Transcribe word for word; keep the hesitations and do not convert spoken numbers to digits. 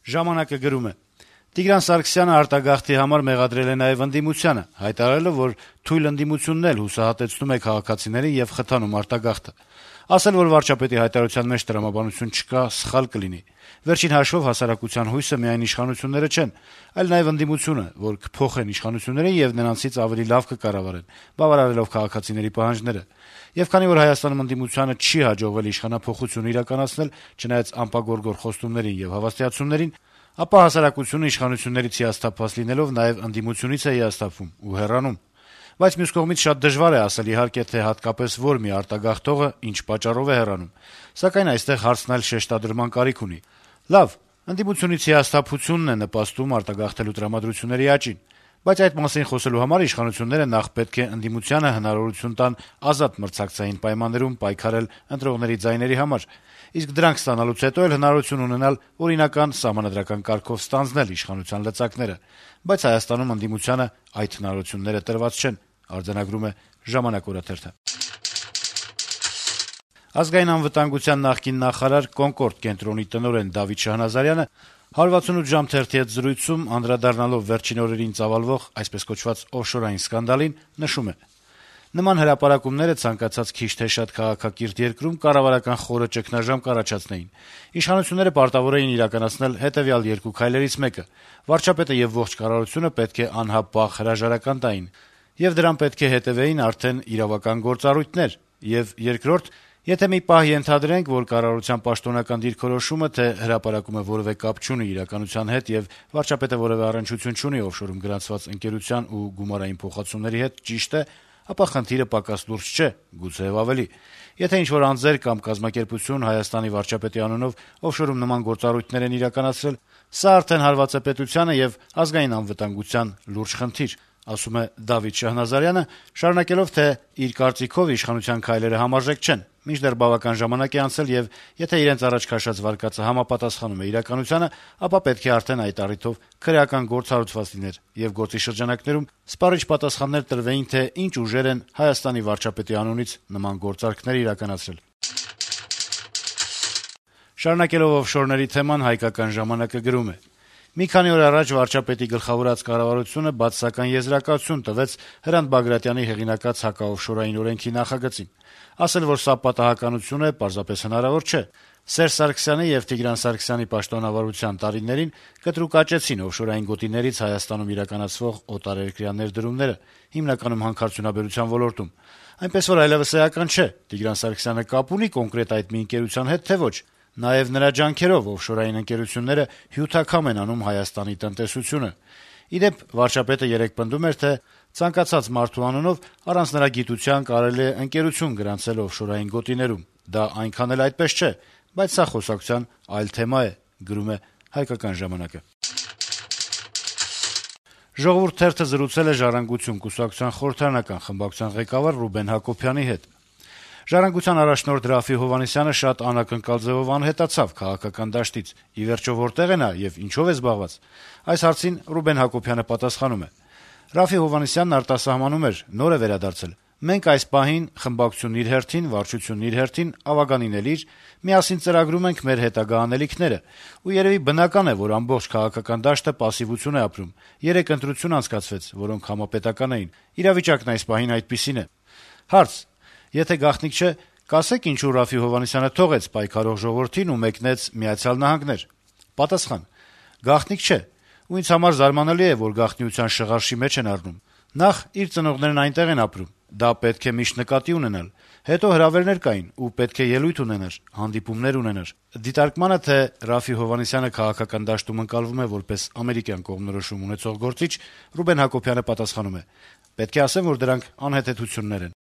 Ժամանակը գրում է. Տիգրան Սարգսյանը արտագաղթի համար մեղադրել է նաեւ ընդդիմությանը, հայտարարելով, որ թույլ ընդդիմությունն էլ հուսահատեցնում է քաղաքացիներին եւ խթանում արտագաղթը։ Ասել, որ վարչապետի հայտարարության մեջ տրամաբանություն չկա, սխալ կլինի։ Վերջին հաշվով հասարակության հույսը միայն իշխանությունները չեն, այլ նաեւ ընդդիմությունը, որ կփոխեն իշխանություններին եւ նրանցից ավելի լավ կկառավարեն, բավարարելով քաղաքացիների պահանջները։ Եվ քանի որ Հայաստանում ընդդիմությանը չի հաջողվել իշխանափոխություն իրականացնել, չնայած անպագորգոր խոստումներին եւ հավաստիացումներին, ապա հասարակությունը իշխանություններից հիասթափված լինելով նաեւ ընդդիմությունից է հիասթափվում ու հեռանում։ Բայց մյուս կողմից շատ դժվար է ասել իհարկե, թե հատկապես որ մի արտագաղթողը ինչ պատճառով է հեռանում, սակայն այստեղ հարցն այլ շեշտադրման կարիք ունի։ Լավ, ընդդիմությունից հիասթափությունն է նպաստում արտագաղթելու տրամադրությունների աճին, բայց այդ մասին խոսելու համար իշխանությունները նախ պետք է ընդդիմությանը հնարավորություն տան ազատ մրցակցային պայմաններում պայքարել ընտրողների ձայների համար, իսկ դրանք ստանալուց հետո էլ հնարավորություն ունենալ օրինական սահմանադրական կարգով ստանձնել իշխանության լծակները, բայց Հայաստանում ընդդիմությանը այդ հնարավորությունները տրված չեն, արձանագրում է «Ժամանակ» օրաթերթը։ Ազգային անվտանգության նախկին նախարար «Կոնկորդ» կենտրոնի տնօրեն Դավիթ Շահնազարյանը հարվածունութ ժամ թերթի հետ զրույցում անդրադառնալով վերջին օրերին ծավալվող այսպես կոչված օֆշորային սկանդալին նշում է. Նման հրապարակումները ցանկացած քիչ թե շատ քաղաքակիրթ երկրում կառավարական խորը ճգնաժամ կառաջացնեին։ Իշխանությունները պարտավոր էին իրականացնել հետեւյալ երկու քայլերից մեկը. վարչապետը եւ ողջ կառավարությունը պետք է անհապաղ հրաժարական տային, եւ դրան պետք է հետեւեին արդեն իրավական գործառույթներ, եւ երկրորդ, եթե մի պահ ենթադրենք, որ կառավարության պաշտոնական դիրքորոշումը, թե հրապարակումը որևէ կապ չունի իրականության հետ եւ վարչապետը որևէ առնչություն չունի օֆշորում գրանցված ընկերության ու գումարային փոխանցումների հետ, ճիշտ է, ապա խնդիրը պակաս լուրջ չէ, գուցեև ավելի։ Եթե ինչ-որ անձեր կամ կազմակերպություն Հայաստանի վարչապետի անունով օֆշորում նման գործառույթներ են իրականացրել, սա արդեն հարված է պետությանը եւ ազգային անվտանգության լուրջ խնդիր, ասում է Դավիթ Շահնազարյանը, շարունակելով, թե իր կարծիքով իշխանության քայլերը համարժեք չեն, մինչդեռ բավական ժամանակ է անցել եւ եթե իրենց առաջ քաշած վարկածը համապատասխանում է իրականությանը, ապա պետք է արդեն այդ առիթով քրեական գործ հարուցված լիներ եւ գործի շրջանակներում սպառիչ պատասխաններ տրվեին, թե ինչ ուժեր են Հայաստանի վարչապետի անունից նման գործարքներ իրականացրել։ Շարունակելով օֆշորների թեման հայկական ժամանակը գրում է. Մի քանի օր առաջ վարչապետի գլխավորած կառավարությունը բացասական եզրակացություն տվեց Հրանտ Բագրատյանի հեղինակած հակաօֆշորային օրենքի նախագծին, ասել, որ սա պատահականություն է, պարզապես հնարավոր չէ։ Սերժ Սարգսյանի եւ Տիգրան Սարգսյանի պաշտոնավարության տարիներին կտրուկ աճեցին օֆշորային գոտիներից Հայաստանում իրականացվող օտարերկրյա ներդրումները, հիմնականում հանքարդյունաբերության ոլորտում։ Այնպես որ այլևս էական չէ, Տիգրան Սարգսյանը կապ ունի կոնկրետ այդ մի ընկերության հետ, թե ոչ։ Նաեւ նրա ջանքերով օֆշորային ընկերությունները հյութաքամ են անում Հայաստանի տնտեսությունը։ Իդեպ վարչապետը երեկ պնդում էր, թե ցանկացած մարդու անունով առանց նրա գիտության կարելի է ընկերություն գրանցել օֆշորային գոտիներում։ Դա այնքան էլ այդպես չէ, բայց սա խոսակցության այլ թեմա է, գրում է Հայկական ժամանակը։ Ժողովուրդ թերթը զրուցել է Ժառանգություն կուսակցության խորհրդարանական խմբակցության ղեկավար Ռուբեն Հակոբյանի հետ։ Ժառանգության առաջնորդ Րաֆֆի Հովհաննիսյանը շատ անակնկալ ձևով անհետացավ քաղաքական դաշտից։ Ի վերջո որտեղ է նա եւ ինչով է զբաղված։ Այս հարցին Ռուբեն Հակոբյանը պատասխանում է. Րաֆֆի Հովհաննիսյանն արտասահմանում էր, նոր է վերադարձել։ Մենք այս պահին խմբակցությունն իր հերթին, վարչությունն իր հերթին, Ավագանին էլ իր, միասին ծրագրում ենք մեր հետագա անելիքները։ Ու երևի բնական է, որ ամբողջ քաղաքական դաշտը պասիվություն է ապրում։ Երեք ընտրություն անցկացվեց, որոնք համապետական էին։ Իրավիճակն այս պահին այդպիսին է։ Հարց. Եթե գաղտնիք չէ, կասեք ինչու Րաֆֆի Հովհաննիսյանը թողեց պայքարող ժողովրդին ու մեկնեց Միացյալ Նահանգներ։ Պատասխան. Գաղտնիք չէ։ Ու ինձ համար զարմանալի է, որ գաղտնիության շղարշի մեջ են առնում։ Նախ իր ծնողներն այնտեղ են ապրում։ Դա պետք է միշտ նկատի ունենալ։ Հետո հրավերներ կային ու պետք է ելույթ ունենար, հանդիպումներ ունենար։ Դիտարկմանը, թե Րաֆֆի Հովհաննիսյանը քաղաքական դաշտում ընկալվում է որպես ամերիկյան կողմնորոշում ունեցող գործիչ, Ռուբեն Հակոբյանը պատասխանում է. պետք է ասեմ, որ դրանք անհեթեթություններ են։